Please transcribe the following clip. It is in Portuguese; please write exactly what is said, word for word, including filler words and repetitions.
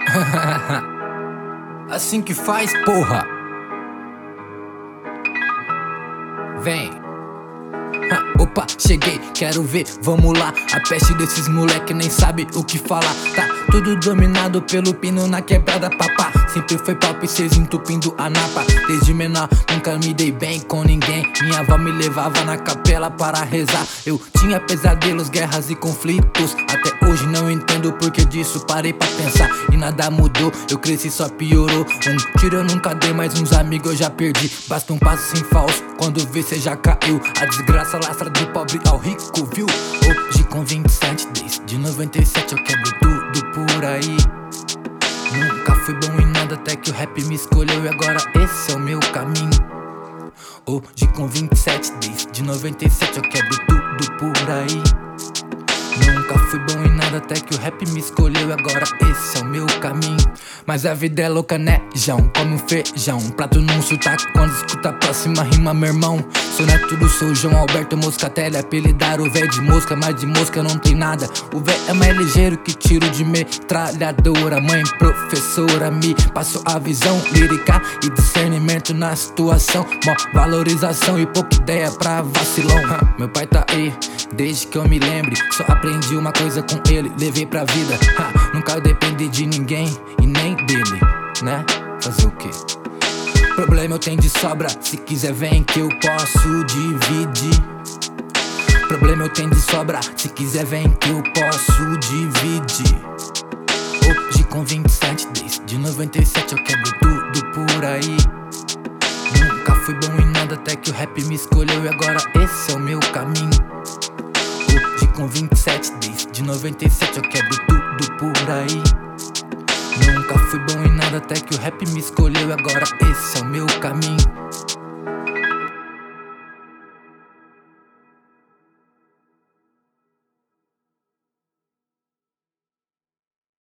Assim que faz, porra. Vem. Ha, opa, cheguei, quero ver, vamos lá. A peste desses moleque nem sabe o que falar. Tá tudo dominado pelo pino na quebrada, papá. Sempre foi papo e cês entupindo a napa. Desde menor nunca me dei bem com ninguém. Minha avó me levava na capela para rezar. Eu tinha pesadelos, guerras e conflitos. Até hoje não entendo o porquê disso, parei pra pensar e nada mudou, eu cresci só piorou. Um tiro eu nunca dei, mas uns amigos eu já perdi. Basta um passo sem falso, quando vê cê já caiu. A desgraça lastra do pobre ao rico, viu? Hoje com vinte e sete, desde noventa e sete eu quebro tudo por aí. Nunca fui bom em nada até que o rap me escolheu e agora esse é o meu caminho. Hoje com vinte e sete, desde noventa e sete eu quebro tudo por aí. Nunca fui bom em nada até que o rap me escolheu e agora esse é o meu caminho. Mas a vida é louca, né, João? Come um feijão, um prato num sotaque quando escuta a próxima rima, meu irmão. Sou neto do sou João Alberto Moscatelli, apelidar o véio de mosca, mas de mosca não tem nada. O véio é mais ligeiro que tiro de metralhadora. Mãe professora me passou a visão lírica e discernimento na situação. Mó valorização e pouca ideia pra vacilão. Meu pai tá aí desde que eu me lembre, só aprendi uma coisa com ele, levei pra vida. Ha, nunca dependi de ninguém e nem dele, né? Fazer o quê? Problema eu tenho de sobra, se quiser vem que eu posso dividir. Problema eu tenho de sobra, se quiser vem que eu posso dividir. Hoje com vinte e sete, desde noventa e sete eu quebro tudo por aí. Nunca fui bom em nada até que o rap me escolheu e agora esse é o meu caminho. Hoje com vinte e sete, desde noventa e sete eu quebro tudo por aí. Nunca fui bom em nada até que o rap me escolheu e agora esse é o meu caminho.